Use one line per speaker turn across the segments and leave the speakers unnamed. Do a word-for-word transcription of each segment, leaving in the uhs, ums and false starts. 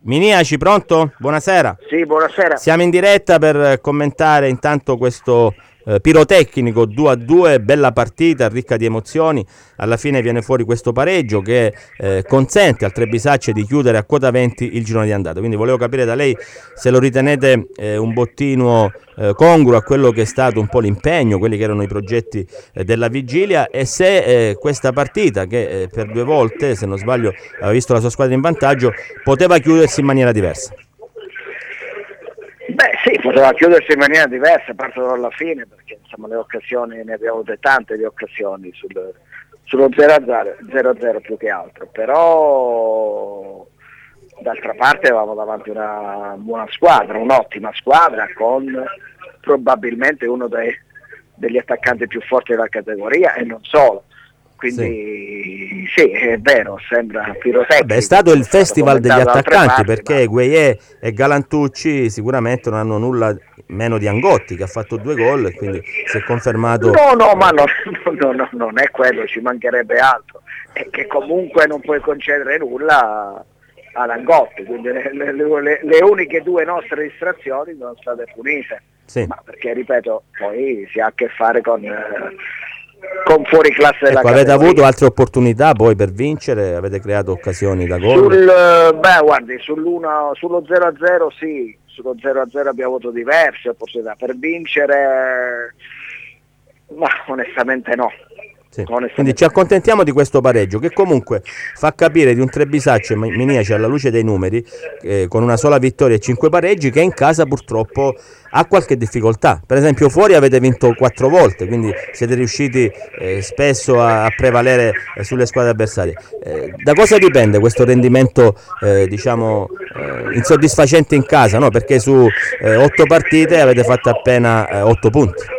Miniaci, pronto? Buonasera.
Sì, buonasera.
Siamo in diretta per commentare intanto questo eh, pirotecnico due a due, bella partita, ricca di emozioni. Alla fine viene fuori questo pareggio che eh, consente al Trebisacce di chiudere a quota venti il girone di andata. Quindi volevo capire da lei se lo ritenete eh, un bottino eh, congruo a quello che è stato un po' l'impegno, quelli che erano i progetti eh, della vigilia, e se eh, questa partita, che eh, per due volte, se non sbaglio, aveva visto la sua squadra in vantaggio, poteva chiudersi in maniera diversa.
Beh sì, poteva chiudersi in maniera diversa, parto dalla fine, perché insomma le occasioni, ne abbiamo avute tante di occasioni sul, sullo zero a zero più che altro, però d'altra parte avevamo davanti una buona squadra, un'ottima squadra con probabilmente uno dei, degli attaccanti più forti della categoria e non solo. Quindi sì, sì, è vero, sembra pirotecnico.
Beh, è stato il festival degli attaccanti, parti, perché ma... Gueye e Galantucci sicuramente non hanno nulla meno di Angotti, che ha fatto due gol e quindi si è confermato.
No, no, ma no, no, no, non è quello, ci mancherebbe altro. È che comunque non puoi concedere nulla ad Angotti, quindi le, le, le, le uniche due nostre distrazioni sono state punite. Sì. Ma perché, ripeto, poi si ha a che fare con... Eh, con fuori classe della
ecco, avete avuto altre opportunità poi per vincere, avete creato occasioni da gol?
Sul, beh guardi, sull'uno, sullo zero a zero sì, sullo zero a zero abbiamo avuto diverse opportunità per vincere, ma onestamente no.
Sì. Onestamente. Quindi ci accontentiamo di questo pareggio che comunque fa capire di un Trebisacce Miniaci alla luce dei numeri, eh, con una sola vittoria e cinque pareggi, che in casa purtroppo ha qualche difficoltà. Per esempio fuori avete vinto quattro volte, quindi siete riusciti eh, spesso a, a prevalere eh, sulle squadre avversarie. Eh, da cosa dipende questo rendimento eh, diciamo eh, insoddisfacente in casa, no? Perché su eh, otto partite avete fatto appena eh, otto punti.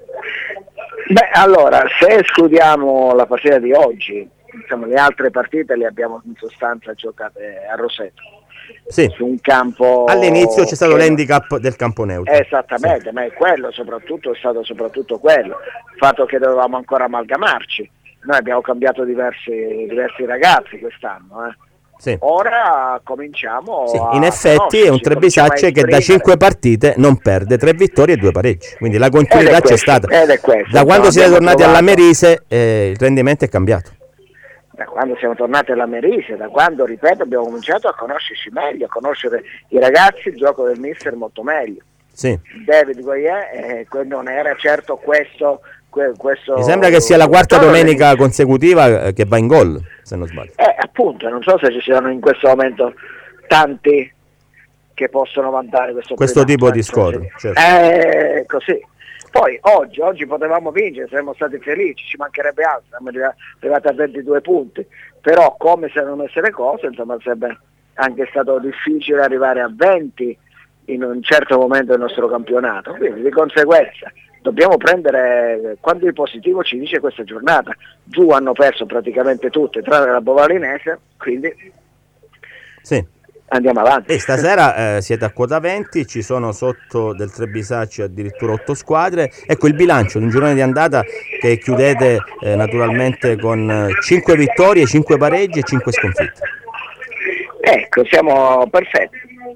Beh, allora, se escludiamo la partita di oggi, insomma, le altre partite le abbiamo in sostanza giocate a Roseto.
Sì.
Su un campo.
All'inizio c'è stato l'handicap del campo neutro.
Esattamente,
sì.
Ma è quello, soprattutto è stato soprattutto quello, il fatto che dovevamo ancora amalgamarci. Noi abbiamo cambiato diversi, diversi ragazzi quest'anno, eh.
Sì.
Ora cominciamo
sì,
a
in effetti è un Trebisacce che da cinque partite non perde, tre vittorie e due pareggi, quindi la continuità c'è stata.
Ed è questo,
da quando siete tornati
trovato...
alla Merise eh, il rendimento è cambiato.
Da quando siamo tornati alla Merise, da quando, ripeto, abbiamo cominciato a conoscerci meglio, a conoscere i ragazzi, il gioco del mister molto meglio.
Sì.
David Goyer eh, non era certo questo... Questo
mi sembra che sia la quarta domenica consecutiva che va in gol, se non sbaglio.
Eh, appunto, non so se ci siano in questo momento tanti che possono vantare questo,
questo tipo di squadra. Certo.
Eh, così. Poi oggi, oggi potevamo vincere, saremmo stati felici, ci mancherebbe altro, siamo arrivati a ventidue punti, però come se non messe le cose, insomma, sarebbe anche stato difficile arrivare a venti in un certo momento del nostro campionato, quindi di conseguenza dobbiamo prendere quanto di positivo ci dice questa giornata. Giù hanno perso praticamente tutte, tranne la Bovalinese, quindi
sì.
Andiamo avanti.
E stasera eh, siete a quota venti, ci sono sotto del Trebisacce addirittura otto squadre. Ecco il bilancio di un girone di andata che chiudete eh, naturalmente con cinque vittorie, cinque pareggi e cinque sconfitte.
Ecco, siamo perfetti.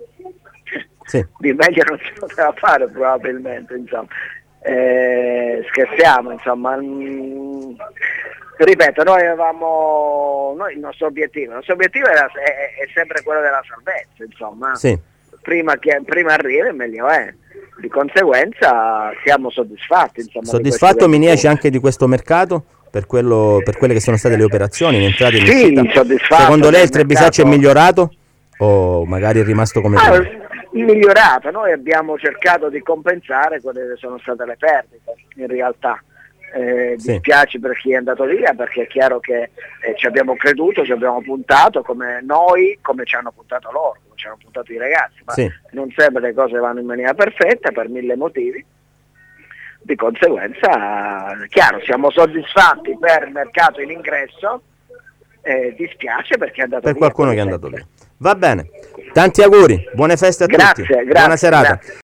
Sì.
Di meglio non si poteva fare probabilmente, insomma. Eh, scherziamo, insomma. Mm, ripeto, noi avevamo noi il nostro obiettivo, il nostro obiettivo era, è, è sempre quello della salvezza, insomma.
Sì.
Prima che prima arriva meglio è. Di conseguenza siamo soddisfatti, insomma.
Soddisfatto Miniaci anche di questo mercato? Per, quello, per quelle che sono state le operazioni in entrata e in
sì,
uscita?
soddisfatto.
Secondo lei il Trebisacce mercato... è migliorato? O magari è rimasto come
ah,
prima?
Migliorato, noi abbiamo cercato di compensare quelle che sono state le perdite in realtà. Eh,
sì.
Dispiace per chi è andato via, perché è chiaro che eh, ci abbiamo creduto, ci abbiamo puntato come noi, come ci hanno puntato loro, come ci hanno puntato i ragazzi, ma
sì.
non sempre le cose vanno in maniera perfetta per mille motivi. Di conseguenza, chiaro, siamo soddisfatti per il mercato in ingresso, eh, dispiace perché è andato
per
via.
Per qualcuno che è andato via. Va bene, tanti auguri, buone feste a
grazie,
tutti,
grazie,
buona serata.
Grazie.